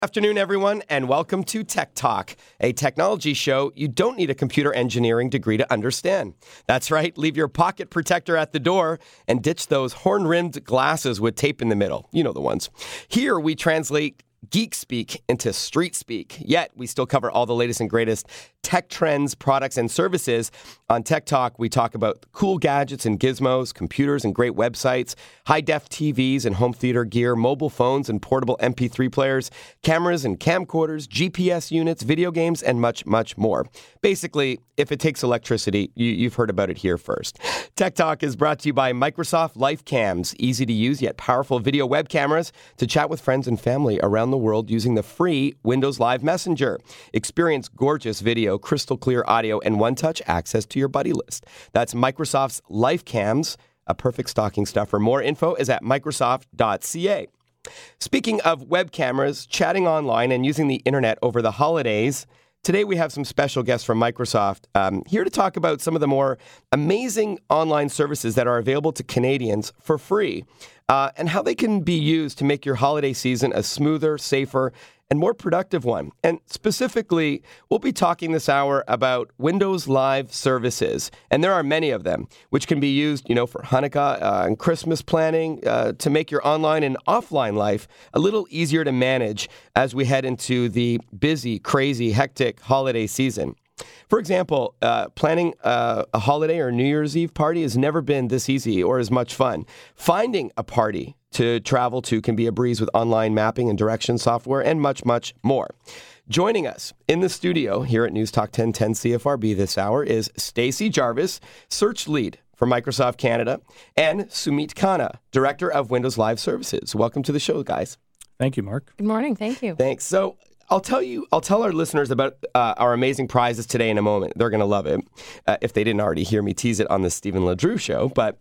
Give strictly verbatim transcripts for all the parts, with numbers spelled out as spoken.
Afternoon, everyone, and welcome to Tech Talk, a technology show you don't need a computer engineering degree to understand. That's right, leave your pocket protector at the door and ditch those horn-rimmed glasses with tape in the middle. You know the ones. Here we translate geek speak into street speak, yet we still cover all the latest and greatest tech trends, products, and services. On Tech Talk, we talk about cool gadgets and gizmos, computers and great websites, high-def T Vs and home theater gear, mobile phones and portable M P three players, cameras and camcorders, G P S units, video games, and much, much more. Basically, if it takes electricity, you, you've heard about it here first. Tech Talk is brought to you by Microsoft LifeCams, easy-to-use yet powerful video web cameras to chat with friends and family around the world using the free Windows Live Messenger. Experience gorgeous video, crystal clear audio, and one-touch access to your buddy list. That's Microsoft's LifeCams, a perfect stocking stuffer. More info is at microsoft dot c a. Speaking of web cameras, chatting online, and using the internet over the holidays, today we have some special guests from Microsoft um, here to talk about some of the more amazing online services that are available to Canadians for free uh, and how they can be used to make your holiday season a smoother, safer, and more productive one. And specifically, we'll be talking this hour about Windows Live services, and there are many of them, which can be used, you know, for Hanukkah uh, and Christmas planning uh, to make your online and offline life a little easier to manage as we head into the busy, crazy, hectic holiday season. For example, uh, planning uh, a holiday or New Year's Eve party has never been this easy or as much fun. Finding a party to travel to can be a breeze with online mapping and direction software and much, much more. Joining us in the studio here at News Talk ten ten C F R B this hour is Stacey Jarvis, Search Lead for Microsoft Canada, and Sumit Khanna, Director of Windows Live Services. Welcome to the show, guys. Thank you, Mark. Good morning. Thank you. Thanks. So I'll tell you, I'll tell our listeners about uh, our amazing prizes today in a moment. They're going to love it uh, if they didn't already hear me tease it on the Stephen LeDrew show. But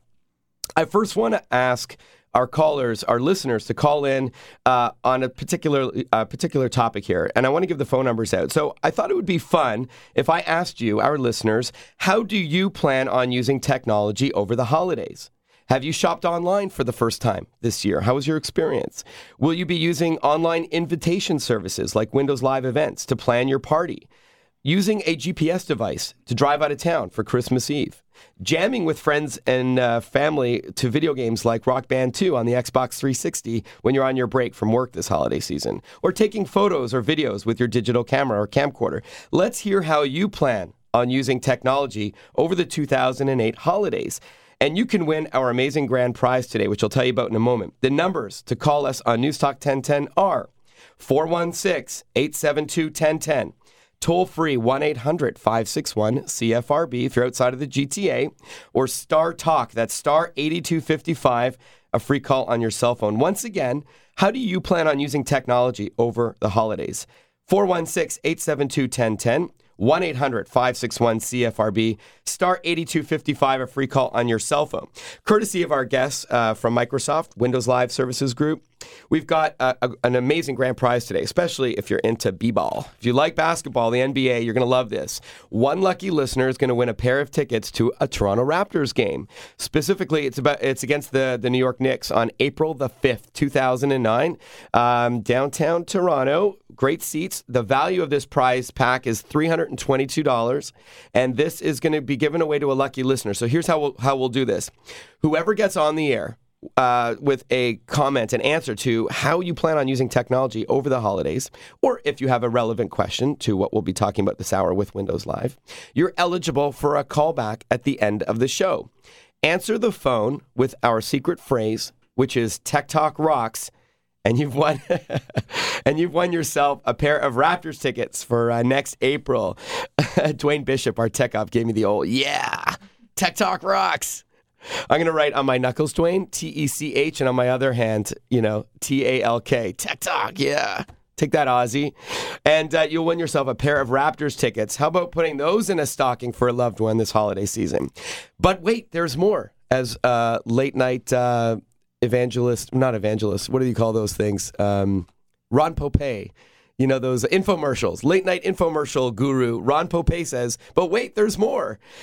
I first want to ask our callers, our listeners, to call in uh, on a particular uh, particular topic here. And I want to give the phone numbers out. So I thought it would be fun if I asked you, our listeners, how do you plan on using technology over the holidays? Have you shopped online for the first time this year? How was your experience? Will you be using online invitation services like Windows Live Events to plan your party? Using a G P S device to drive out of town for Christmas Eve? Jamming with friends and uh, family to video games like Rock Band two on the Xbox three sixty when you're on your break from work this holiday season? Or taking photos or videos with your digital camera or camcorder? Let's hear how you plan on using technology over the two thousand eight holidays. And you can win our amazing grand prize today, which I'll tell you about in a moment. The numbers to call us on News Talk ten ten are four one six, eight seven two, one zero one zero, toll free one eight hundred, five six one, C F R B if you're outside of the G T A, or Star Talk, that's star eighty-two fifty-five, a free call on your cell phone. Once again, how do you plan on using technology over the holidays? four one six, eight seven two, one zero one zero, one eight hundred, five six one, C F R B, star eighty-two fifty-five, a free call on your cell phone. Courtesy of our guests uh, from Microsoft Windows Live Services Group, we've got a, a, an amazing grand prize today, especially if you're into b-ball. If you like basketball, the N B A, you're going to love this. One lucky listener is going to win a pair of tickets to a Toronto Raptors game. Specifically, it's about it's against the, the New York Knicks on April the fifth, two thousand nine, um, downtown Toronto. Great seats. The value of this prize pack is three hundred twenty-two dollars, and this is going to be given away to a lucky listener. So here's how we'll, how we'll do this. Whoever gets on the air Uh, with a comment and answer to how you plan on using technology over the holidays, or if you have a relevant question to what we'll be talking about this hour with Windows Live, you're eligible for a callback at the end of the show. Answer the phone with our secret phrase, which is Tech Talk Rocks, and you've won and you've won yourself a pair of Raptors tickets for uh, next April. Dwayne Bishop, our tech op, gave me the old, yeah, Tech Talk Rocks. I'm going to write on my knuckles, Dwayne, T E C H, and on my other hand, you know, T A L K. Tech Talk, yeah. Take that, Aussie. And uh, you'll win yourself a pair of Raptors tickets. How about putting those in a stocking for a loved one this holiday season? But wait, there's more. As uh, late night uh, evangelist, not evangelist, what do you call those things? Um, Ron Pope. You know, those infomercials, late night infomercial guru, Ron Pope says, but wait, there's more.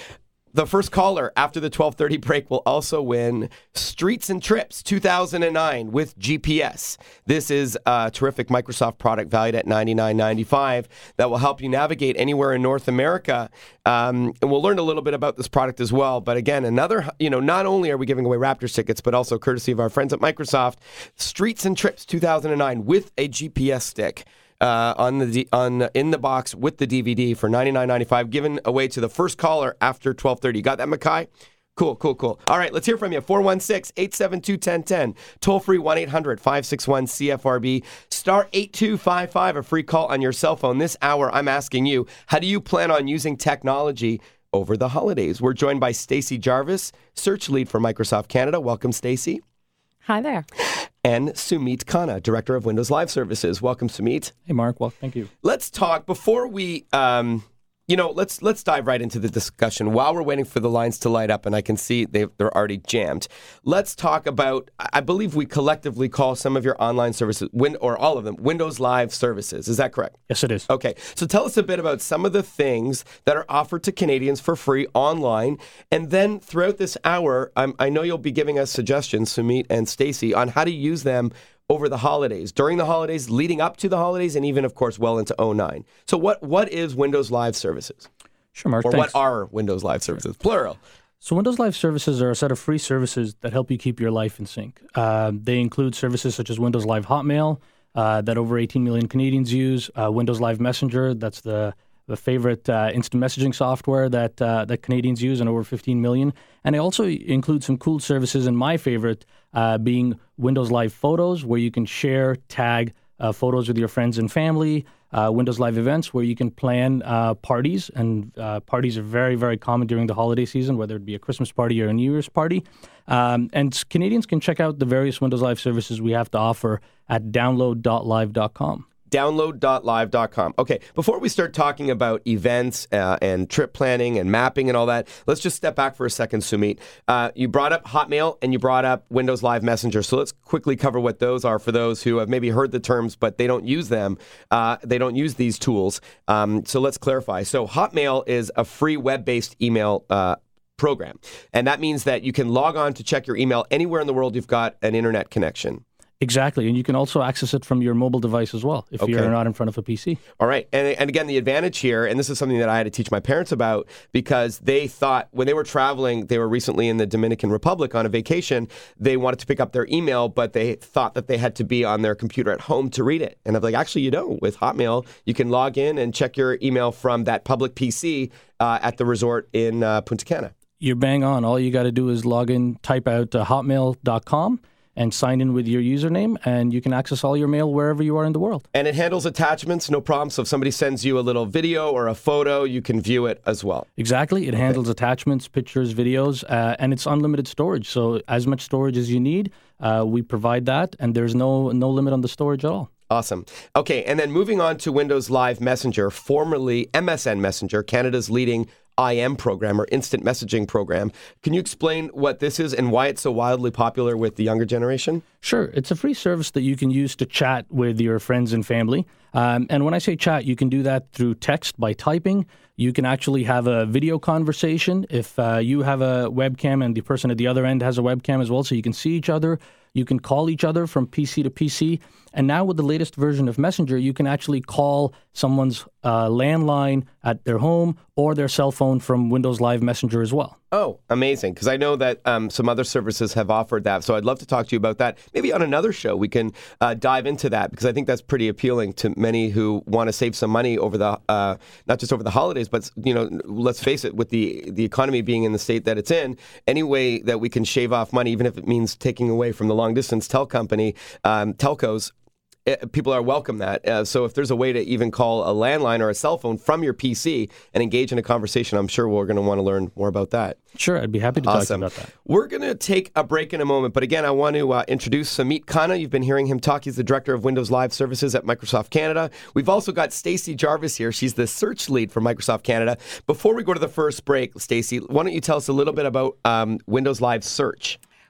The first caller after the twelve thirty break will also win Streets and Trips two thousand nine with G P S. This is a terrific Microsoft product valued at ninety-nine ninety-five that will help you navigate anywhere in North America. Um, and we'll learn a little bit about this product as well. But again, another, you know, not only are we giving away Raptors tickets, but also courtesy of our friends at Microsoft, Streets and Trips two thousand nine with a G P S stick. Uh, on the on in the box with the D V D for ninety-nine ninety-five, given away to the first caller after twelve thirty. You got that, Mackay? Cool, cool, cool. All right, let's hear from you. four one six, eight seven two, one zero one zero. Toll free one eight hundred, five six one, C F R B. Star eight two five five, a free call on your cell phone. This hour, I'm asking you, how do you plan on using technology over the holidays? We're joined by Stacey Jarvis, search lead for Microsoft Canada. Welcome, Stacey. Hi there. And Sumit Khanna, Director of Windows Live Services. Welcome, Sumit. Hey, Mark. Well, thank you. Let's talk before we, um, you know, let's let's dive right into the discussion while we're waiting for the lines to light up, and I can see they they're already jammed. Let's talk about. I believe we collectively call some of your online services, win, or all of them, Windows Live Services. Is that correct? Yes, it is. Okay, so tell us a bit about some of the things that are offered to Canadians for free online, and then throughout this hour, I'm, I know you'll be giving us suggestions, Sumit and Stacey, on how to use them over the holidays, during the holidays, leading up to the holidays, and even, of course, well into oh nine. So what what is Windows Live Services? Sure, Mark. Or thanks. what are Windows Live Services? Sure. Plural. So Windows Live Services are a set of free services that help you keep your life in sync. Uh, they include services such as Windows Live Hotmail, uh, that over eighteen million Canadians use, uh, Windows Live Messenger, that's the the favorite uh, instant messaging software that uh, that Canadians use, and over fifteen million. And they also include some cool services, and my favorite uh, being Windows Live Photos, where you can share, tag uh, photos with your friends and family. Uh, Windows Live Events, where you can plan uh, parties, and uh, parties are very, very common during the holiday season, whether it be a Christmas party or a New Year's party. Um, and Canadians can check out the various Windows Live services we have to offer at download dot live dot com. download dot live dot com. Okay, before we start talking about events uh, and trip planning and mapping and all that, let's just step back for a second, Sumit. Uh, you brought up Hotmail and you brought up Windows Live Messenger, so let's quickly cover what those are for those who have maybe heard the terms, but they don't use them. Uh, they don't use these tools. Um, so let's clarify. So Hotmail is a free web-based email uh, program, and that means that you can log on to check your email anywhere in the world you've got an internet connection. Exactly, and you can also access it from your mobile device as well, if okay. you're not in front of a P C. All right, and, and again, the advantage here, and this is something that I had to teach my parents about, because they thought when they were traveling, they were recently in the Dominican Republic on a vacation, they wanted to pick up their email, but they thought that they had to be on their computer at home to read it. And I'm like, actually, you don't. With Hotmail, you can log in and check your email from that public P C uh, at the resort in uh, Punta Cana. You're bang on. All you got to do is log in, type out uh, hotmail dot com, and sign in with your username, and you can access all your mail wherever you are in the world. And it handles attachments, no problem. So if somebody sends you a little video or a photo, you can view it as well. Exactly. It okay. handles attachments, pictures, videos, uh, and it's unlimited storage. So as much storage as you need, uh, we provide that, and there's no no limit on the storage at all. Awesome. Okay, and then moving on to Windows Live Messenger, formerly M S N Messenger, Canada's leading I M program or instant messaging program. Can you explain what this is and why it's so wildly popular with the younger generation? Sure. It's a free service that you can use to chat with your friends and family. Um, and when I say chat, you can do that through text by typing. You can actually have a video conversation if uh, you have a webcam and the person at the other end has a webcam as well, so you can see each other. You can call each other from P C to P C. And now with the latest version of Messenger, you can actually call someone's uh, landline at their home or their cell phone from Windows Live Messenger as well. Oh, amazing. Because I know that um, some other services have offered that. So I'd love to talk to you about that. Maybe on another show we can uh, dive into that, because I think that's pretty appealing to many who want to save some money over the, uh, not just over the holidays, but, you know, let's face it, with the, the economy being in the state that it's in, any way that we can shave off money, even if it means taking away from the long distance tel company, um, telcos, people are welcome that. Uh, so if there's a way to even call a landline or a cell phone from your P C and engage in a conversation, I'm sure we're going to want to learn more about that. Sure, I'd be happy to awesome. talk about that. We're going to take a break in a moment, but again, I want to uh, introduce Sumit Khanna. You've been hearing him talk. He's the Director of Windows Live Services at Microsoft Canada. We've also got Stacey Jarvis here. She's the search lead for Microsoft Canada. Before we go to the first break, Stacey, why don't you tell us a little bit about um, Windows Live Search?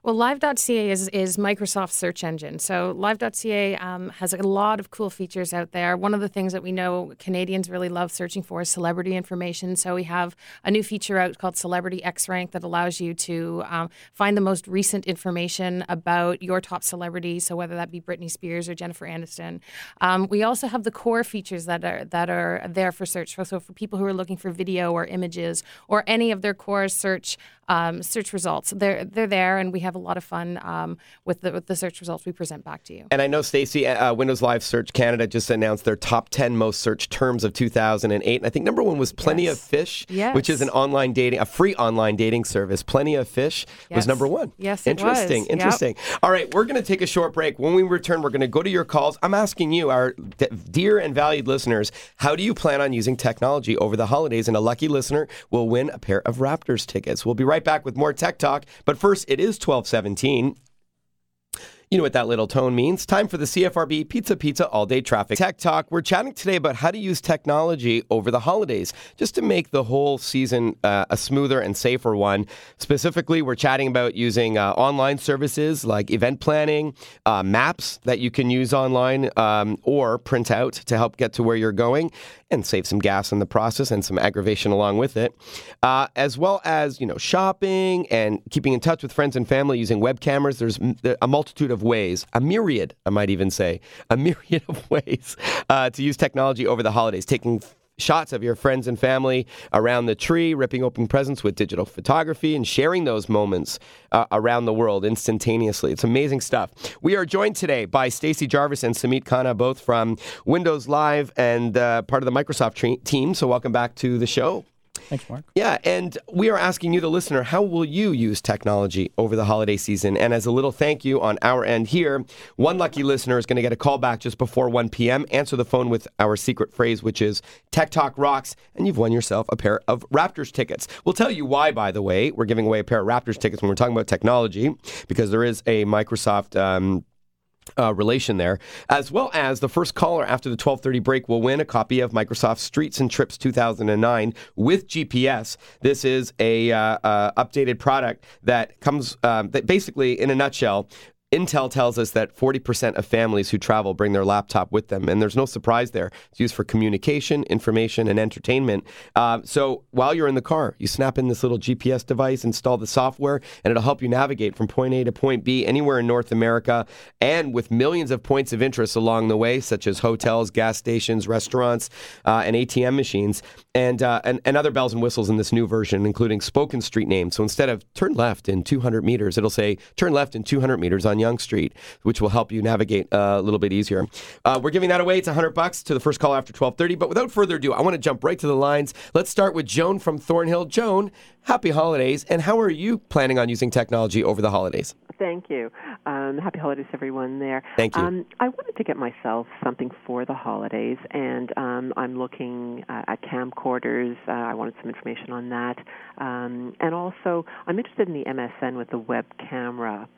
Well, live dot c a is, is Microsoft's search engine. So live dot c a um, has a lot of cool features out there. One of the things that we know Canadians really love searching for is celebrity information. So we have a new feature out called Celebrity X-Rank that allows you to um, find the most recent information about your top celebrity. So whether that be Britney Spears or Jennifer Aniston. Um, we also have the core features that are that are there for search. So for people who are looking for video or images or any of their core search um, search results, they're they're there, and we have a lot of fun um, with the with the search results we present back to you. And I know, Stacey, uh, Windows Live Search Canada just announced their top ten most searched terms of two thousand eight. And I think number one was Plenty Yes. of Fish, Yes. which is an online dating, a free online dating service. Plenty of Fish was Yes. number one. Yes, it Interesting, was. Yep. interesting. All right, we're going to take a short break. When we return, we're going to go to your calls. I'm asking you, our d- dear and valued listeners, how do you plan on using technology over the holidays? And a lucky listener will win a pair of Raptors tickets. We'll be right back with more Tech Talk. But first, it is twelve seventeen. You know what that little tone means. Time for the C F R B Pizza Pizza All Day Traffic Tech Talk. We're chatting today about how to use technology over the holidays just to make the whole season uh, a smoother and safer one. Specifically, we're chatting about using uh, online services like event planning, uh, maps that you can use online um, or print out to help get to where you're going and save some gas in the process and some aggravation along with it, uh, as well as, you know, shopping and keeping in touch with friends and family using web cameras. There's m- a multitude of ways, a myriad, I might even say, a myriad of ways uh, to use technology over the holidays, taking f- shots of your friends and family around the tree, ripping open presents with digital photography, and sharing those moments uh, around the world instantaneously. It's amazing stuff. We are joined today by Stacey Jarvis and Samit Khanna, both from Windows Live and uh, part of the Microsoft tre- team. So welcome back to the show. Thanks, Mark. Yeah, and we are asking you, the listener, how will you use technology over the holiday season? And as a little thank you on our end here, one lucky listener is going to get a call back just before one p.m. Answer the phone with our secret phrase, which is Tech Talk Rocks, and you've won yourself a pair of Raptors tickets. We'll tell you why, by the way. We're giving away a pair of Raptors tickets when we're talking about technology, because there is a Microsoft Um, Uh, relation there, as well as the first caller after the twelve thirty break will win a copy of Microsoft Streets and Trips two thousand nine with G P S. This is a uh, uh, updated product that comes, um, that basically, in a nutshell, Intel tells us that forty percent of families who travel bring their laptop with them, and there's no surprise there. It's used for communication, information, and entertainment. Uh, so while you're in the car, you snap in this little G P S device, install the software, and it'll help you navigate from point A to point B anywhere in North America, and with millions of points of interest along the way, such as hotels, gas stations, restaurants, uh, and A T M machines, and, uh, and and other bells and whistles in this new version, including spoken street names. So instead of turn left in two hundred meters, it'll say turn left in two hundred meters on Yonge Street, which will help you navigate uh, a little bit easier. Uh, we're giving that away. It's one hundred bucks to the first call after twelve thirty. But without further ado, I want to jump right to the lines. Let's start with Joan from Thornhill. Joan, happy holidays. And how are you planning on using technology over the holidays? Thank you. Um, happy holidays, everyone there. Thank you. Um, I wanted to get myself something for the holidays, and um, I'm looking uh, at camcorders. Uh, I wanted some information on that. Um, and also, I'm interested in the M S N with the web camera.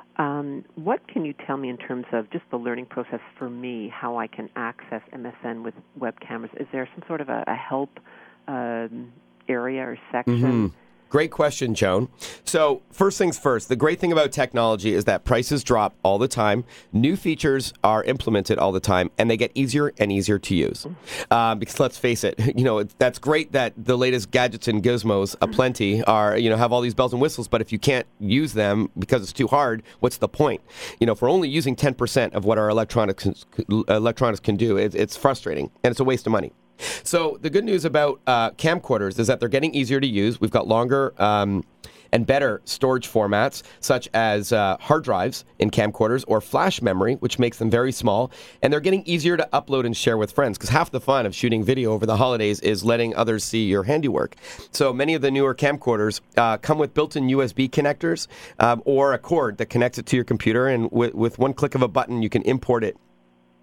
Um, what can you tell me in terms of just the learning process for me, how I can access M S N with web cameras? Is there some sort of a, a help um, area or section? Mm-hmm. Great question, Joan. So first things first, the great thing about technology is that prices drop all the time. New features are implemented all the time, and they get easier and easier to use. Uh, because let's face it, you know, it's, that's great that the latest gadgets and gizmos aplenty are, you know, have all these bells and whistles, but if you can't use them because it's too hard, what's the point? You know, if we're only using ten percent of what our electronics, electronics can do, it, it's frustrating, and it's a waste of money. So the good news about uh, camcorders is that they're getting easier to use. We've got longer um, and better storage formats, such as uh, hard drives in camcorders or flash memory, which makes them very small. And they're getting easier to upload and share with friends, because half the fun of shooting video over the holidays is letting others see your handiwork. So many of the newer camcorders uh, come with built-in U S B connectors um, or a cord that connects it to your computer, and with, with one click of a button, you can import it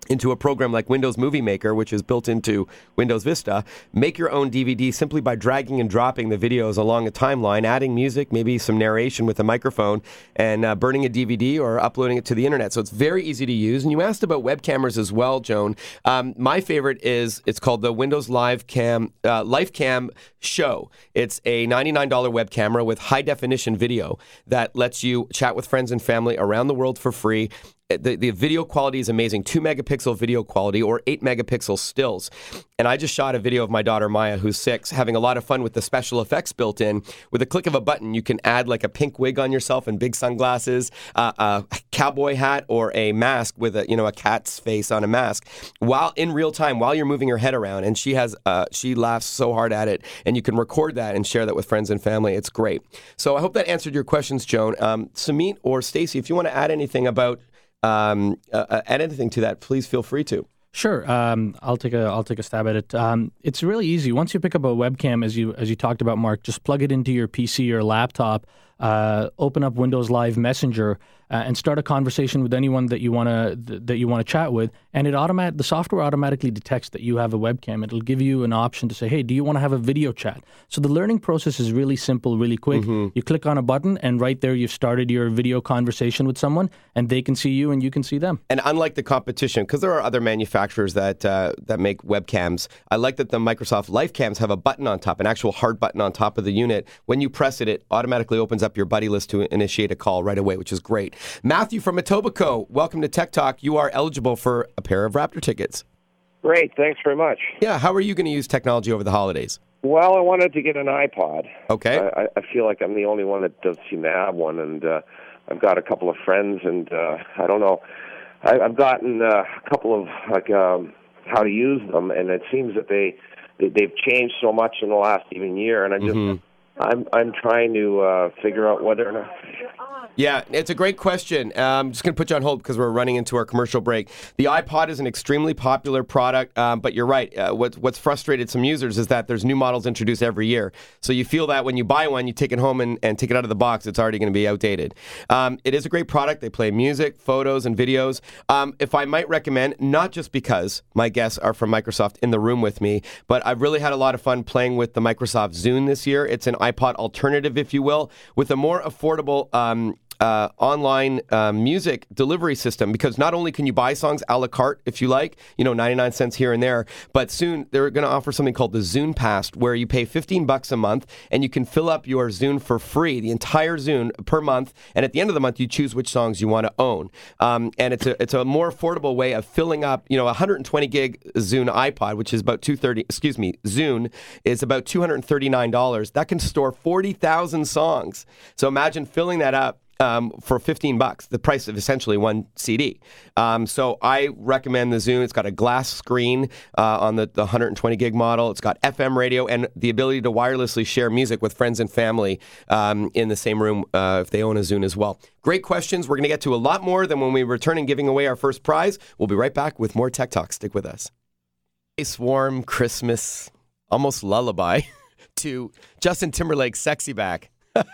into a program like Windows Movie Maker, which is built into Windows Vista. Make your own D V D simply by dragging and dropping the videos along a timeline, adding music, maybe some narration with a microphone, and uh, burning a D V D or uploading it to the internet. So it's very easy to use. And you asked about web cameras as well, Joan. Um, my favorite is, it's called the Windows Live Cam, uh, LifeCam Show. It's a ninety-nine dollars web camera with high definition video that lets you chat with friends and family around the world for free. The, the video quality is amazing, two megapixel video quality or eight megapixel stills. And I just shot a video of my daughter Maya, who's six, having a lot of fun with the special effects built in. With a click of a button, you can add like a pink wig on yourself and big sunglasses, uh, a cowboy hat, or a mask with a you know a cat's face on a mask, while in real time, while you're moving your head around. And she has uh, she laughs so hard at it, and you can record that and share that with friends and family. It's great. So I hope that answered your questions, Joan. Um, Sumit or Stacy, if you want to add anything about Um, uh, add anything to that, please feel free to. Sure, um, I'll take a I'll take a stab at it. Um, it's really easy. Once you pick up a webcam, as you as you talked about, Mark, just plug it into your P C or laptop. Uh, open up Windows Live Messenger uh, and start a conversation with anyone that you want to th- that you want to chat with, and it automat the software automatically detects that you have a webcam. It'll give you an option to say, "Hey, do you want to have a video chat?" So the learning process is really simple, really quick. Mm-hmm. You click on a button, and right there, you've started your video conversation with someone, and they can see you, and you can see them. And unlike the competition, because there are other manufacturers that uh, that make webcams, I like that the Microsoft LifeCams have a button on top, an actual hard button on top of the unit. When you press it, it automatically opens up your buddy list to initiate a call right away, which is great. Matthew from Etobicoke, welcome to Tech Talk. You are eligible for a pair of Raptor tickets. Great, thanks very much. Yeah, how are you going to use technology over the holidays? Well, I wanted to get an iPod. Okay. I, I feel like I'm the only one that doesn't seem to have one, and uh, I've got a couple of friends, and uh, I don't know. I, I've gotten uh, a couple of like um, how to use them, and it seems that they, they they've changed so much in the last even year, and I just. Mm-hmm. I'm I'm trying to uh, figure out whether or not. Yeah, it's a great question. Uh, I'm just going to put you on hold because we're running into our commercial break. The iPod is an extremely popular product, um, but you're right. Uh, what, what's frustrated some users is that there's new models introduced every year. So you feel that when you buy one, you take it home and, and take it out of the box, it's already going to be outdated. Um, it is a great product. They play music, photos, and videos. Um, if I might recommend, not just because my guests are from Microsoft in the room with me, but I've really had a lot of fun playing with the Microsoft Zune this year. It's an iPod alternative, if you will, with a more affordable um, Uh, online uh, music delivery system, because not only can you buy songs a la carte if you like, you know, ninety-nine cents here and there, but soon they're going to offer something called the Zune Pass, where you pay fifteen bucks a month and you can fill up your Zune for free, the entire Zune per month, and at the end of the month you choose which songs you want to own. Um, and it's a it's a more affordable way of filling up, you know, a one hundred twenty gig Zune iPod, which is about two hundred thirty, excuse me, Zune is about two hundred thirty-nine dollars. That can store forty thousand songs. So imagine filling that up Um, for fifteen bucks, the price of essentially one C D. Um, so I recommend the Zune. It's got a glass screen uh, on the, the one hundred twenty gig model. It's got F M radio and the ability to wirelessly share music with friends and family um, in the same room uh, if they own a Zune as well. Great questions. We're going to get to a lot more than when we return and giving away our first prize. We'll be right back with more Tech Talk. Stick with us. Nice, warm Christmas, almost lullaby to Justin Timberlake's Sexy Back.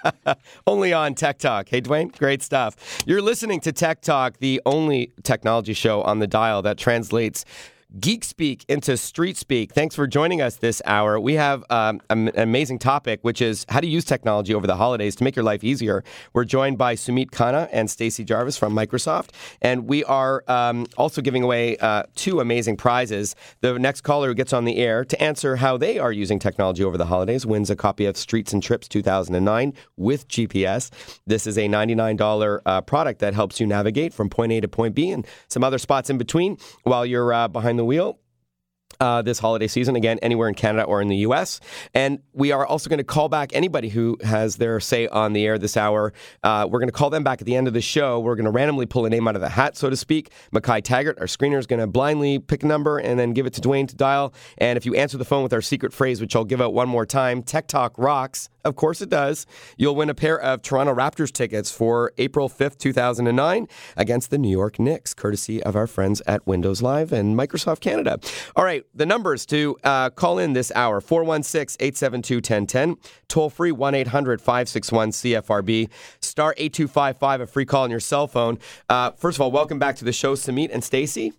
Only on Tech Talk. Hey, Dwayne, great stuff. You're listening to Tech Talk, the only technology show on the dial that translates geek speak into street speak. Thanks for joining us this hour. We have um, an amazing topic, which is how to use technology over the holidays to make your life easier. We're joined by Sumit Khanna and Stacy Jarvis from Microsoft, and we are um, also giving away uh, two amazing prizes. The next caller who gets on the air to answer how they are using technology over the holidays wins a copy of Streets and Trips two thousand nine with G P S. This is a ninety-nine dollars uh, product that helps you navigate from point A to point B and some other spots in between while you're uh, behind the wheel. Uh, this holiday season, again, anywhere in Canada or in the U S. And we are also going to call back anybody who has their say on the air this hour. Uh, we're going to call them back at the end of the show. We're going to randomly pull a name out of the hat, so to speak. Mackay Taggart, our screener, is going to blindly pick a number and then give it to Dwayne to dial. And if you answer the phone with our secret phrase, which I'll give out one more time, Tech Talk rocks. Of course it does. You'll win a pair of Toronto Raptors tickets for April fifth, two thousand nine against the New York Knicks, courtesy of our friends at Windows Live and Microsoft Canada. All right, the numbers to uh, call in this hour, four one six, eight seven two, one zero one zero, toll free one eight hundred, five six one, C F R B, star eight two five five, a free call on your cell phone. Uh, first of all, welcome back to the show, Sumit and Stacy.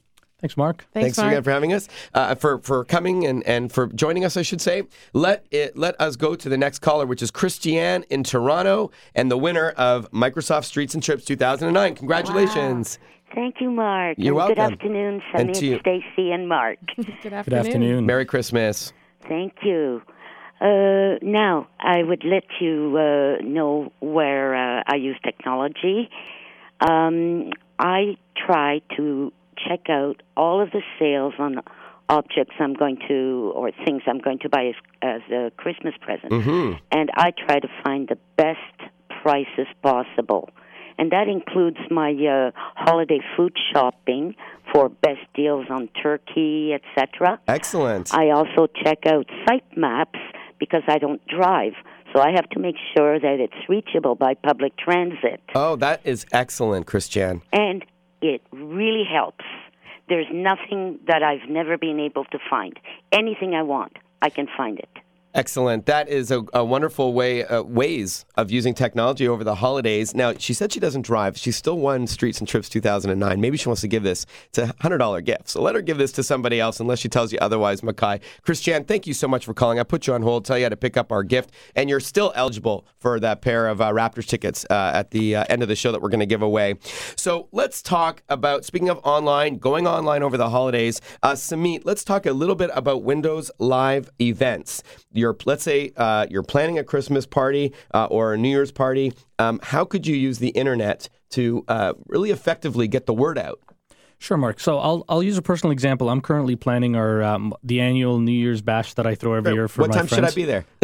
Thanks, Mark. Thanks, Thanks Mark. again for having us, uh, for for coming and, and for joining us, I should say. Let it let us go to the next caller, which is Christiane in Toronto, and the winner of Microsoft Streets and Trips two thousand nine. Congratulations. Wow. Thank you, Mark. You're and welcome. Good afternoon, And Sunny to you. and Stacy and Mark. Good afternoon. Good afternoon. Merry Christmas. Thank you. Uh, now, I would let you uh, know where uh, I use technology. Um, I try to check out all of the sales on objects I'm going to, or things I'm going to buy as, as a Christmas present. Mm-hmm. And I try to find the best prices possible. And that includes my uh, holiday food shopping for best deals on turkey, et cetera. Excellent. I also check out site maps because I don't drive. So I have to make sure that it's reachable by public transit. Oh, that is excellent, Christiane. And it really helps. There's nothing that I've never been able to find. Anything I want, I can find it. Excellent. That is a, a wonderful way, uh, ways of using technology over the holidays. Now, she said she doesn't drive. She still won Streets and Trips two thousand nine. Maybe she wants to give this. It's a one hundred dollars gift. So let her give this to somebody else unless she tells you otherwise, Mackay. Christiane, thank you so much for calling. I put you on hold, tell you how to pick up our gift, and you're still eligible for that pair of uh, Raptors tickets uh, at the uh, end of the show that we're going to give away. So let's talk about, speaking of online, going online over the holidays, uh, Samit, let's talk a little bit about Windows Live events. You're, let's say uh, you're planning a Christmas party uh, or a New Year's party. Um, how could you use the internet to uh, really effectively get the word out? Sure, Mark. So I'll I'll use a personal example. I'm currently planning our um, the annual New Year's bash that I throw every year for what my time friends. should I be there?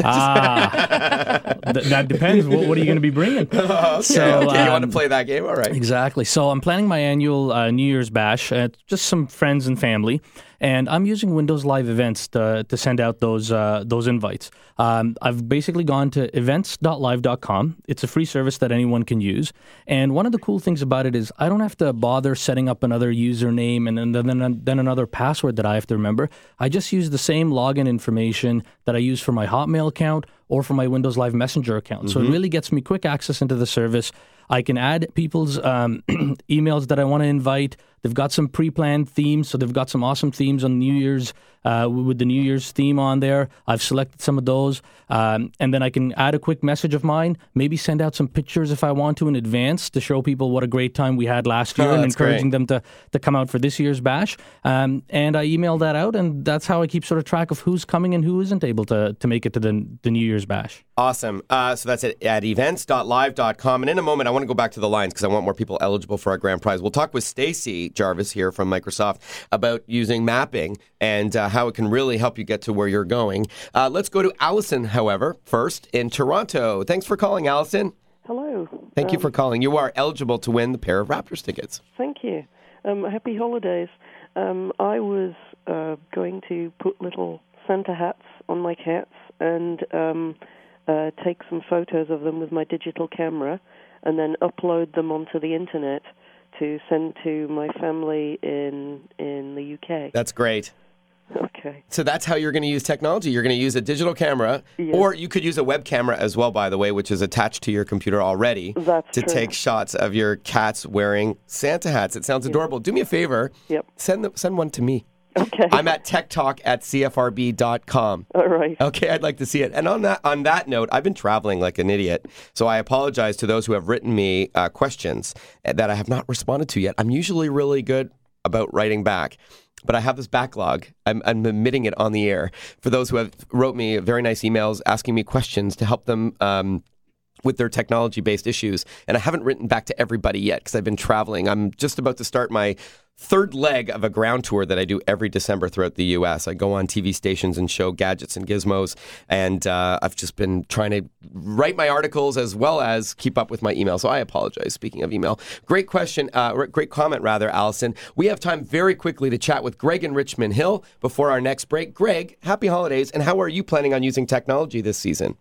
Ah, th- that depends. What, what are you going to be bringing? okay, So, okay. You want to um, play that game? All right. Exactly. So I'm planning my annual uh, New Year's bash. Uh, just some friends and family, and I'm using Windows Live Events to to send out those uh, those invites. Um, I've basically gone to events dot live dot com. It's a free service that anyone can use. And one of the cool things about it is I don't have to bother setting up another username and then then, then another password that I have to remember. I just use the same login information that I use for my Hotmail account or for my Windows Live Messenger account. Mm-hmm. So it really gets me quick access into the service. I can add people's um, emails that I want to invite. They've got some pre-planned themes, so they've got some awesome themes on New Year's uh, with the New Year's theme on there. I've selected some of those, um, and then I can add a quick message of mine, maybe send out some pictures if I want to in advance to show people what a great time we had last year Oh, and that's encouraging great. them to, to come out for this year's bash. Um, and I email that out, and that's how I keep sort of track of who's coming and who isn't able to, to make it to the, the New Year's bash. Awesome. Uh, so that's it at events dot live dot com. And in a moment, I want to go back to the lines because I want more people eligible for our grand prize. We'll talk with Stacy Jarvis here from Microsoft about using mapping and uh, how it can really help you get to where you're going. Uh, let's go to Allison, however, first in Toronto. Thanks for calling, Allison. Hello. Thank um, you for calling. You are eligible to win the pair of Raptors tickets. Thank you. Um, happy holidays. Um, I was uh, going to put little Santa hats on my cats and um, uh, take some photos of them with my digital camera and then upload them onto the internet to send to my family in in the U K. That's great. Okay. So that's how you're going to use technology. You're going to use a digital camera, Yes. or you could use a web camera as well, by the way, which is attached to your computer already That's to true. take shots of your cats wearing Santa hats. It sounds adorable. Do me a favor. Yep. Send them, send one to me. Okay. I'm at tech talk at c f r b dot com. All right. Okay, I'd like to see it. And on that on that note, I've been traveling like an idiot, so I apologize to those who have written me uh, questions that I have not responded to yet. I'm usually really good about writing back, but I have this backlog. I'm, I'm admitting it on the air. For those who have wrote me very nice emails asking me questions to help them um, with their technology-based issues, and I haven't written back to everybody yet because I've been traveling. I'm just about to start my third leg of a ground tour that I do every December throughout the U S. I go on T V stations and show gadgets and gizmos, and uh, I've just been trying to write my articles as well as keep up with my email. So I apologize. Speaking of email, great question, uh, great comment rather, Allison. We have time very quickly to chat with Greg in Richmond Hill before our next break. Greg, happy holidays, and how are you planning on using technology this season?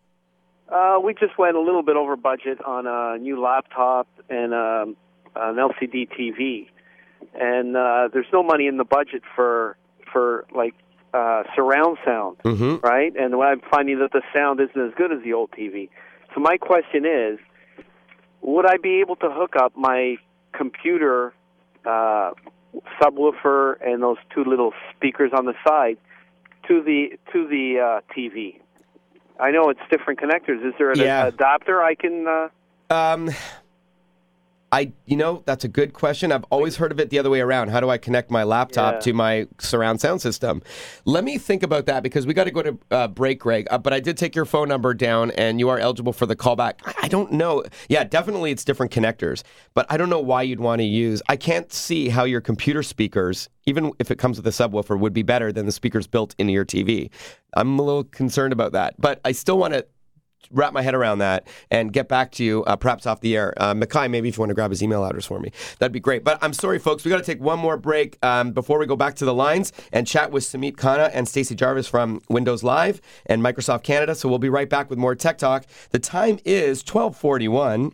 Uh, we just went a little bit over budget on a new laptop and um, an L C D T V. And uh, there's no money in the budget for for like uh, surround sound, Mm-hmm. right? And I'm finding that the sound isn't as good as the old T V. So my question is, would I be able to hook up my computer uh, subwoofer and those two little speakers on the side to the to the uh, T V. I know it's different connectors. Is there an Yeah. adapter I can? Uh... Um, I, you know, that's a good question. I've always heard of it the other way around. How do I connect my laptop Yeah. to my surround sound system? Let me think about that because we got to go to uh, break, Greg. Uh, but I did take your phone number down, and you are eligible for the callback. I, I don't know. Yeah, definitely it's different connectors, but I don't know why you'd want to use. I can't see how your computer speakers, even if it comes with a subwoofer, would be better than the speakers built into your T V. I'm a little concerned about that, but I still want to wrap my head around that and get back to you, uh, perhaps off the air. Uh, Mackay, maybe if you want to grab his email address for me, that'd be great. But I'm sorry, folks, we got to take one more break um, before we go back to the lines and chat with Samit Khanna and Stacey Jarvis from Windows Live and Microsoft Canada. So we'll be right back with more Tech Talk. The time is twelve forty-one.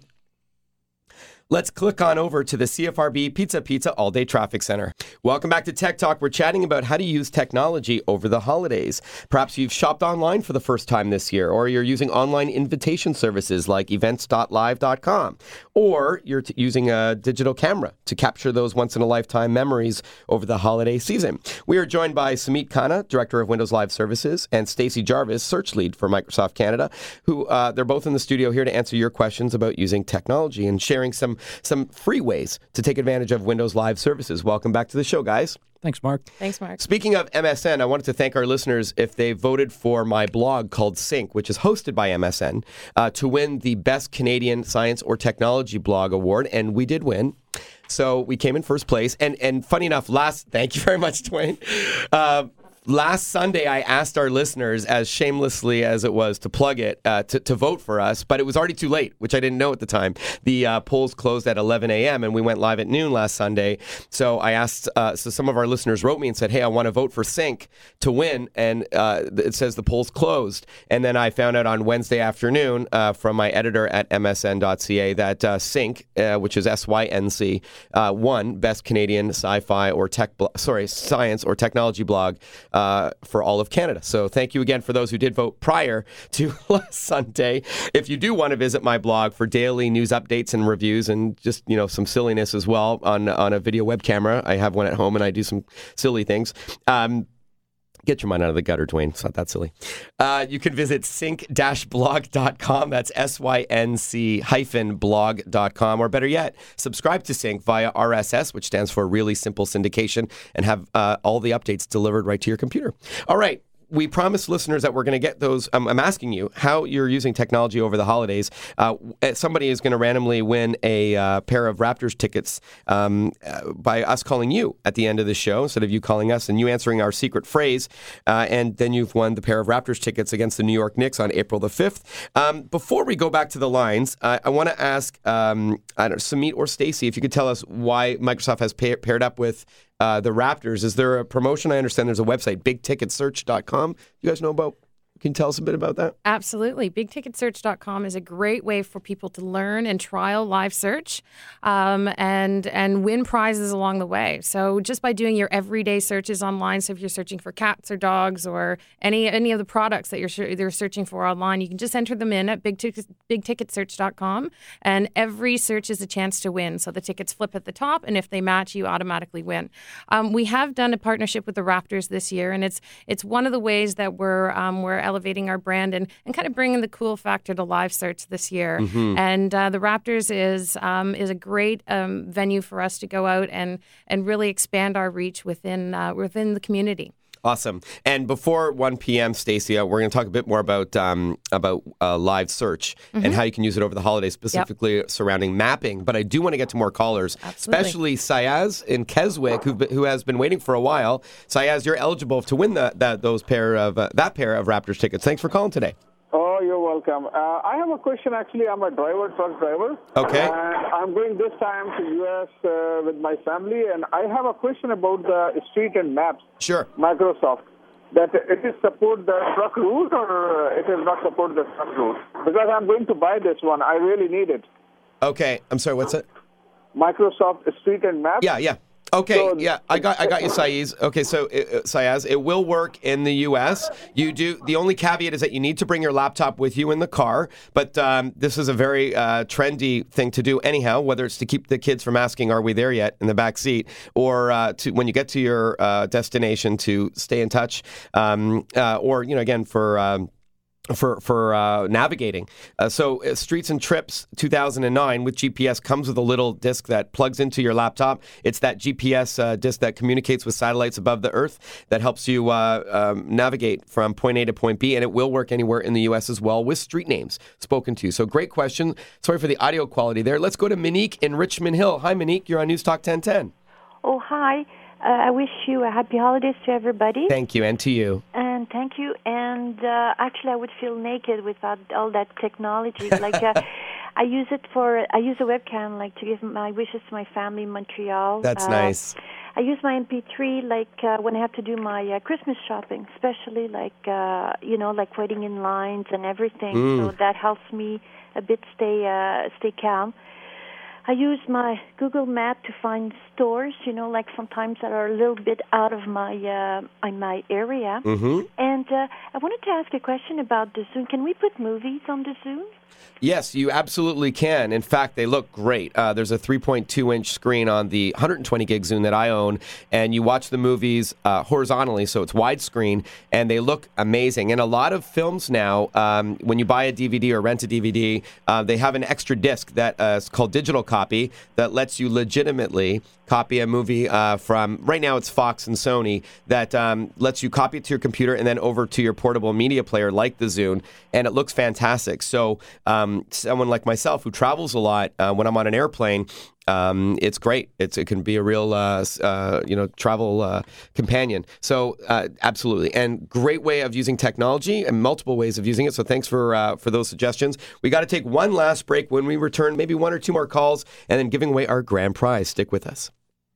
Let's click on over to the C F R B Pizza Pizza All Day Traffic Center. Welcome back to Tech Talk. We're chatting about how to use technology over the holidays. Perhaps you've shopped online for the first time this year, or you're using online invitation services like events dot live dot com, or you're t- using a digital camera to capture those once-in-a-lifetime memories over the holiday season. We are joined by Samit Khanna, Director of Windows Live Services, and Stacey Jarvis, Search Lead for Microsoft Canada, who uh, they're both in the studio here to answer your questions about using technology and sharing some some free ways to take advantage of Windows Live services. Welcome back to the show, guys. Thanks, Mark. Thanks, Mark. Speaking of M S N, I wanted to thank our listeners if they voted for my blog called Sync, which is hosted by M S N, uh, to win the Best Canadian Science or Technology Blog Award, and we did win. So we came in first place. And and funny enough, last, thank you very much, Dwayne. Uh, Last Sunday, I asked our listeners, as shamelessly as it was to plug it, uh, to, to vote for us, but it was already too late, which I didn't know at the time. The uh, polls closed at eleven a.m., and we went live at noon last Sunday. So I asked, uh, so some of our listeners wrote me and said, hey, I want to vote for Sync to win, and uh, it says the polls closed. And then I found out on Wednesday afternoon uh, from my editor at M S N dot C A that uh, Sync, uh, which is S Y N C, uh, won Best Canadian Sci-Fi or Tech, blo- sorry, Science or Technology Blog Uh, for all of Canada. So thank you again for those who did vote prior to last Sunday. If you do want to visit my blog for daily news updates and reviews and just, you know, some silliness as well on, on a video web camera, I have one at home and I do some silly things. Um, Get your mind out of the gutter, Dwayne. It's not that silly. Uh, you can visit sync dash blog dot com. That's S Y N C hyphen blog dot com. Or better yet, subscribe to Sync via R S S, which stands for Really Simple Syndication, and have uh, all the updates delivered right to your computer. All right. We promised listeners that we're going to get those. Um, I'm asking you how you're using technology over the holidays. Uh, somebody is going to randomly win a uh, pair of Raptors tickets um, uh, by us calling you at the end of the show instead of you calling us and you answering our secret phrase. Uh, and then you've won the pair of Raptors tickets against the New York Knicks on April the fifth. Um, before we go back to the lines, uh, I want to ask um, I don't know, Samit or Stacey if you could tell us why Microsoft has pair- paired up with Uh, the Raptors. Is there a promotion? I understand there's a website, big ticket search dot com. You guys know about? Can you tell us a bit about that? Absolutely. big ticket search dot com is a great way for people to learn and trial live search um, and and win prizes along the way. So just by doing your everyday searches online, so if you're searching for cats or dogs or any any of the products that you're you're searching for online, you can just enter them in at big ticket search dot com, and every search is a chance to win. So the tickets flip at the top, and if they match, you automatically win. Um, we have done a partnership with the Raptors this year, and it's it's one of the ways that we're um, we're elevating our brand and, and kind of bringing the cool factor to live search this year. Mm-hmm. And uh, the Raptors is um, is a great um, venue for us to go out and and really expand our reach within uh, within the community. Awesome. And before one p.m., Stacey, we're going to talk a bit more about um, about uh, live search mm-hmm. and how you can use it over the holidays, specifically yep. surrounding mapping. But I do want to get to more callers, Absolutely. especially Sayaz in Keswick, who who has been waiting for a while. Sayaz, you're eligible to win the, that those pair of uh, that pair of Raptors tickets. Thanks for calling today. Oh, you're welcome. Uh, I have a question, actually. I'm a driver, truck driver. Okay. And I'm going this time to U S uh, with my family, and I have a question about the street and maps. Sure. Microsoft. That it is support the truck route or it is not support the truck route? Because I'm going to buy this one. I really need it. Okay. I'm sorry, what's it? Microsoft Street and Maps. Yeah, yeah. Okay, So- yeah, I got I got you, Saiz. Okay, so uh, Sayaz, it will work in the U S. You do. The only caveat is that you need to bring your laptop with you in the car. But um, this is a very uh, trendy thing to do, anyhow. Whether it's to keep the kids from asking, "Are we there yet?" in the back seat, or uh, to when you get to your uh, destination to stay in touch, um, uh, or you know, again for. Um, for for uh, navigating. Uh, so uh, Streets and Trips two thousand nine with G P S comes with a little disc that plugs into your laptop. It's that G P S uh, disc that communicates with satellites above the Earth that helps you uh, um, navigate from point A to point B, and it will work anywhere in the U S as well with street names spoken to. So great question. Sorry for the audio quality there. Let's go to Monique in Richmond Hill. Hi, Monique. You're on News Talk ten ten. Oh, hi. Uh, I wish you a happy holidays to everybody. Thank you, and to you. And thank you. And uh, actually, I would feel naked without all that technology. Like, uh, I use it for, I use a webcam, like, to give my wishes to my family in Montreal. That's uh, nice. I use my M P three, like, uh, when I have to do my uh, Christmas shopping, especially, like, uh, you know, like waiting in lines and everything. Mm. So that helps me a bit stay, uh, stay calm. I use my Google Map to find stores, you know, like sometimes that are a little bit out of my uh, in my area. Mm-hmm. And uh, I wanted to ask a question about the Zune. Can we put movies on the Zune? Yes, you absolutely can. In fact, they look great. Uh, there's a three point two inch screen on the one hundred twenty gig Zune that I own, and you watch the movies uh, horizontally, so it's widescreen, and they look amazing. And a lot of films now, um, when you buy a D V D or rent a D V D, uh, they have an extra disc that uh, is called Digital Copy that lets you legitimately copy a movie uh, from, right now it's Fox and Sony, that um, lets you copy it to your computer and then over to your portable media player like the Zune, and it looks fantastic. So um, someone like myself who travels a lot, uh, when I'm on an airplane, um, it's great. It's, it can be a real, uh, uh, you know, travel uh, companion. So uh, absolutely. And great way of using technology and multiple ways of using it. So thanks for uh, for those suggestions. We got to take one last break. When we return, maybe one or two more calls and then giving away our grand prize. Stick with us.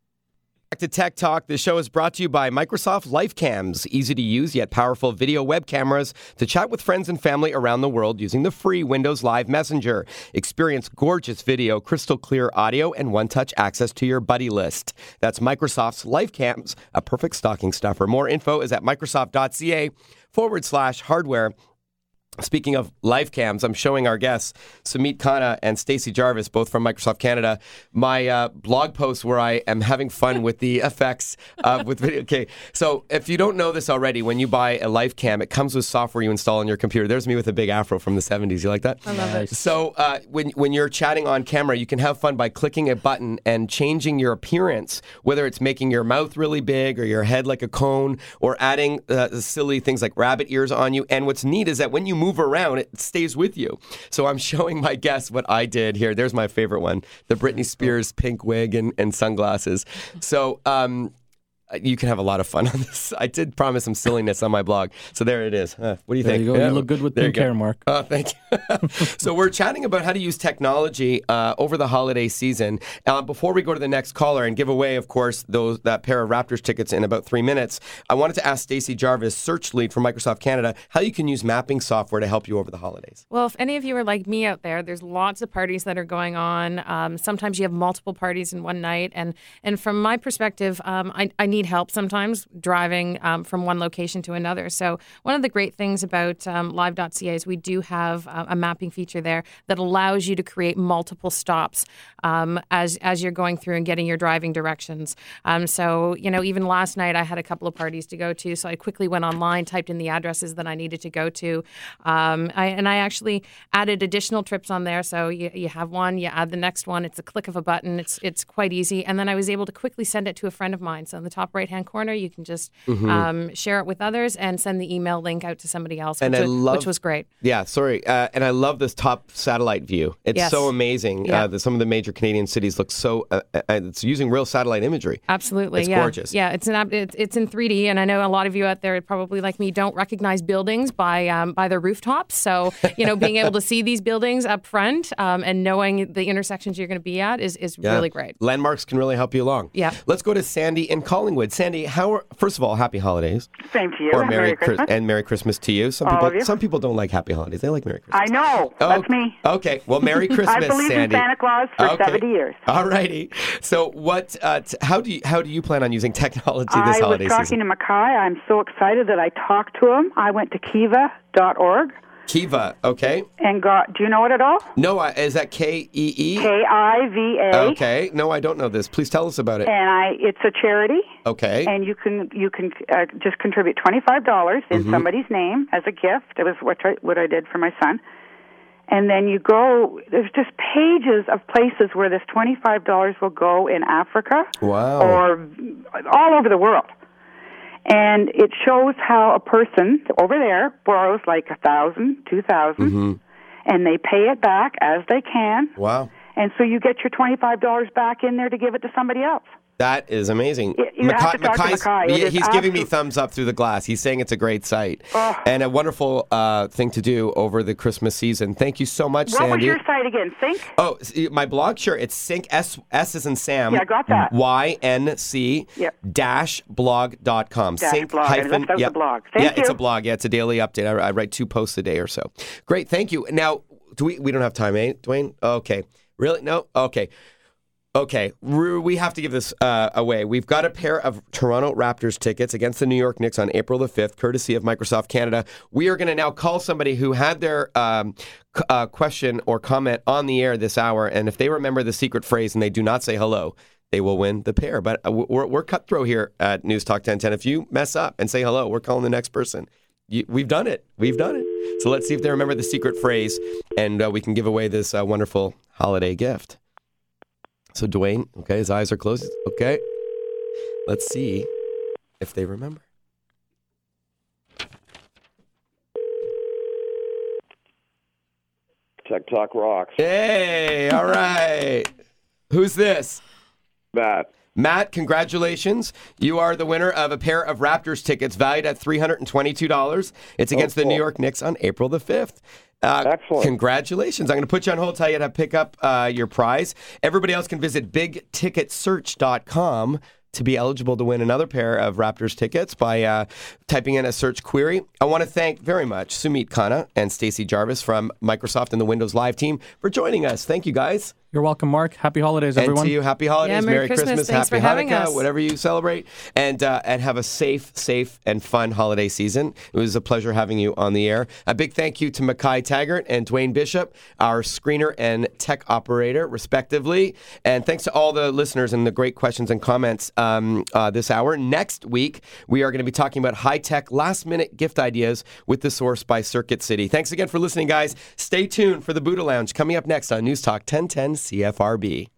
Back to Tech Talk. This show is brought to you by Microsoft LifeCams, easy to use yet powerful video web cameras to chat with friends and family around the world using the free Windows Live Messenger. Experience gorgeous video, crystal clear audio, and one-touch access to your buddy list. That's Microsoft's LifeCams, a perfect stocking stuffer. More info is at microsoft.ca forward slash hardware. Speaking of live cams, I'm showing our guests, Sumit Khanna and Stacey Jarvis, both from Microsoft Canada, my uh, blog post where I am having fun with the effects uh, with video. Okay, so if you don't know this already, when you buy a live cam, it comes with software you install on your computer. There's me with a big afro from the seventies. You like that? I love it. So uh, when, when you're chatting on camera, you can have fun by clicking a button and changing your appearance, whether it's making your mouth really big or your head like a cone or adding uh, silly things like rabbit ears on you. And what's neat is that when you move move around, it stays with you. So I'm showing my guests what I did here. There's my favorite one, the Britney Spears pink wig and, and sunglasses. So um, you can have a lot of fun on this. I did promise some silliness on my blog. So there it is. Uh, what do you there think? You, go. Yeah. You look good with there pink hair, Mark. Oh, thank you. So we're chatting about how to use technology uh, over the holiday season. Uh, before we go to the next caller and give away, of course, those that pair of Raptors tickets in about three minutes, I wanted to ask Stacey Jarvis, search lead for Microsoft Canada, how you can use mapping software to help you over the holidays. Well, if any of you are like me out there, there's lots of parties that are going on. Um, sometimes you have multiple parties in one night. And, and from my perspective, um, I, I need help sometimes driving um, from one location to another. So one of the great things about um, live dot c a is we do have uh, a mapping feature there that allows you to create multiple stops um, as as you're going through and getting your driving directions. Um, so, you know, even last night I had a couple of parties to go to, so I quickly went online, typed in the addresses that I needed to go to, um, I, and I actually added additional trips on there. So you, you have one, you add the next one. It's a click of a button. It's it's quite easy. And then I was able to quickly send it to a friend of mine. So in the top right-hand corner, you can just mm-hmm. um, share it with others and send the email link out to somebody else, and which, I was, love, which was great. Yeah, sorry. Uh, and I love this top satellite view. It's yes. so amazing. Yeah. Uh, that some of the major Canadian cities look so, uh, uh, it's using real satellite imagery. Absolutely. It's yeah. gorgeous. Yeah, it's, an, it's, it's in three D, and I know a lot of you out there, probably like me, don't recognize buildings by um, by their rooftops. So, you know, being able to see these buildings up front um, and knowing the intersections you're going to be at is, is yeah. really great. Landmarks can really help you along. Yeah. Let's go to Sandy in Collingwood. Collingwood. Sandy, how are, first of all, happy holidays. Same to you. Or and Merry, Merry Christmas. and Merry Christmas to you. Some All people of you. some people don't like happy holidays. They like Merry Christmas. I know. Oh, That's me. Okay. Well, Merry Christmas, I believe Sandy. in Santa Claus for Okay. seventy years. All righty. So, what? Uh, t- how do you how do you plan on using technology this I was holiday talking season? to Mackay. I'm so excited that I talked to him. I went to kiva dot org Kiva. Okay. and got, do you know it at all? No, uh, is that K E E? K I V A. Okay. No, I don't know this. Please tell us about it. And I, it's a charity. Okay. And you can you can uh, just contribute twenty-five dollars in Mhm. somebody's name as a gift. It was what I, what I did for my son. And then you go, there's just pages of places where this twenty-five dollars will go in Africa Wow. or all over the world. And it shows how a person over there borrows like a thousand, two thousand, Mm-hmm. and they pay it back as they can. Wow. And so you get your twenty-five dollars back in there to give it to somebody else. That is amazing. Y- you have to talk to Mackay's- Mackay. It yeah, is he's giving me absolute- thumbs up through the glass. He's saying it's a great site Oh. and a wonderful uh, thing to do over the Christmas season. Thank you so much, What Sandy. was your site again? Think? Oh, s- my blog, sure. It's Sync, S, S is in Sam. Yeah, I got that. Y N C Yep. dash blog dot com. Dash Sync blog. I left out the blog. Thank yeah, it's you. a blog. Yeah, it's a daily update. I, I write two posts a day or so. Great, thank you. Now, do we, we don't have time, eh, Dwayne? Okay. Really? No? Okay. Okay, Ru- we have to give this uh, away. We've got a pair of Toronto Raptors tickets against the New York Knicks on April the fifth, courtesy of Microsoft Canada. We are going to now call somebody who had their um, c- uh, question or comment on the air this hour, and if they remember the secret phrase and they do not say hello, they will win the pair. But uh, we're, we're cutthroat here at News Talk ten ten. If you mess up and say hello, we're calling the next person. You, we've done it. We've done it. So let's see if they remember the secret phrase, and uh, we can give away this uh, wonderful holiday gift. So Dwayne, okay, his eyes are closed. Okay. Let's see if they remember. Tech Talk rocks. Hey, all right. Who's this? Matt. Matt, congratulations. You are the winner of a pair of Raptors tickets valued at three hundred twenty-two dollars. It's against Oh, the New cool. York Knicks on April the fifth. Uh, Excellent. Congratulations. I'm going to put you on hold, tell you how to pick up uh, your prize. Everybody else can visit big ticket search dot com to be eligible to win another pair of Raptors tickets by uh, typing in a search query. I want to thank very much Sumit Khanna and Stacey Jarvis from Microsoft and the Windows Live team for joining us. Thank you, guys. You're welcome, Mark. Happy holidays, everyone. And to you, happy holidays, Yeah, Merry Christmas. Thanks Happy for having Hanukkah, us. whatever you celebrate, and uh, and have a safe, safe and fun holiday season. It was a pleasure having you on the air. A big thank you to Mackay Taggart and Dwayne Bishop, our screener and tech operator, respectively. And thanks to all the listeners and the great questions and comments um, uh, this hour. Next week, we are going to be talking about high-tech, last-minute gift ideas with The Source by Circuit City. Thanks again for listening, guys. Stay tuned for the Buddha Lounge coming up next on News Talk ten ten C F R B.